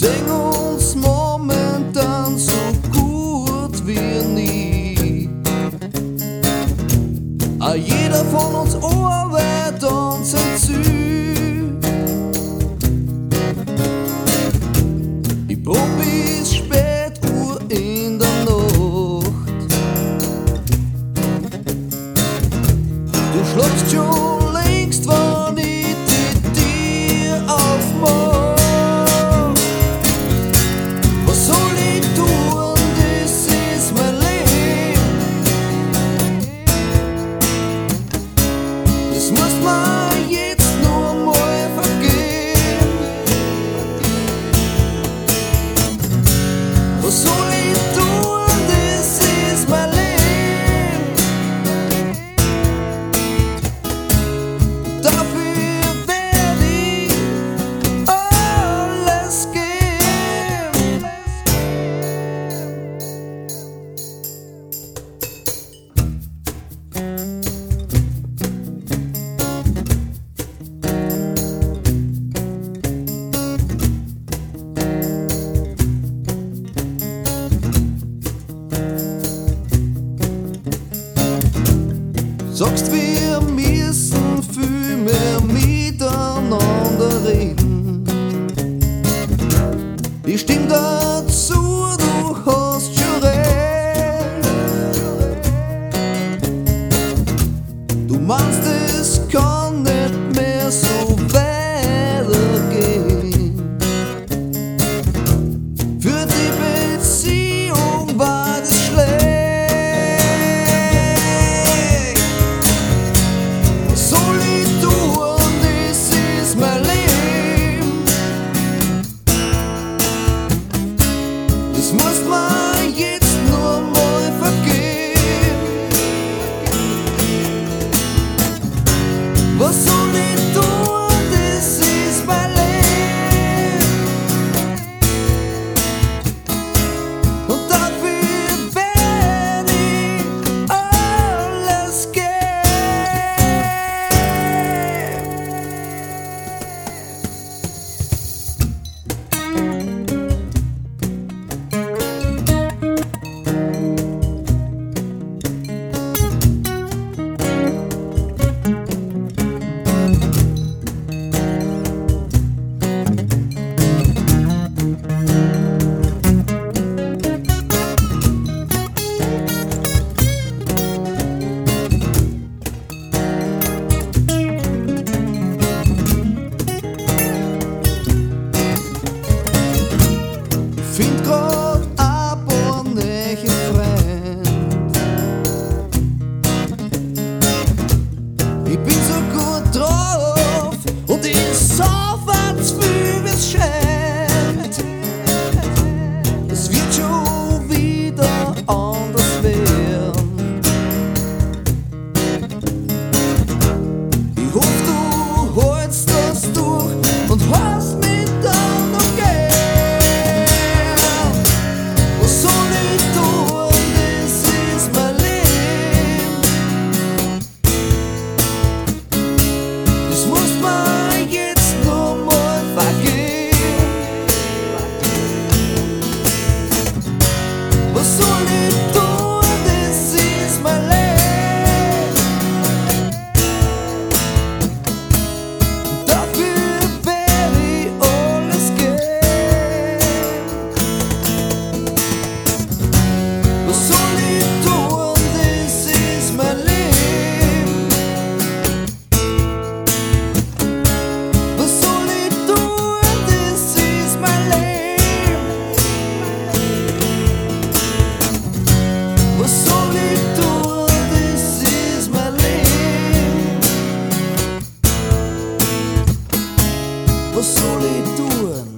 sehen uns momentan so gut wie nie. A jeder von uns arbeitet an sein Ziel. Ich prob bis spät Uhr in der Nacht. Du schläfst schon längst, wann ich die Tür aufmach. Was soll ich tun? Das ist mein Leben. Das muss man jetzt nur mal vergehen. Was soll ich tun? Das ist mein Leben. Dafür werd ich alles geben. Sagst, wir müssen viel mehr miteinander reden. Ich stimm dazu, du hast schon recht. Du meinst, es kann nicht mehr so weitergehen. Für die Beziehung war das schlecht. Was soll ich tun? Das ist mein Leben. Das muss man jetzt nur mal vergehen. Was soll ich tun? Das ist mein Leben. Und dafür werd ich alles geben. Find grad ein paar neue Freund. Ich bin so gut drauf und ich sauf zu viel, wie's scheint. Es wird schon wieder anders werden. Ich hoff, du hältst das durch und hast mich dann noch gern. Was soll ich tun? Das ist mein Leben. Das muss man jetzt nur mal vergehen. Was soll ich tun? Das ist mein Leben. Dafür werd ich alles geben. Was soll ich tun? Das ist mein Leben. Was soll ich tun? Das ist mein Leben. Was soll ich tun? Das ist mein Leben. Was soll ich tun?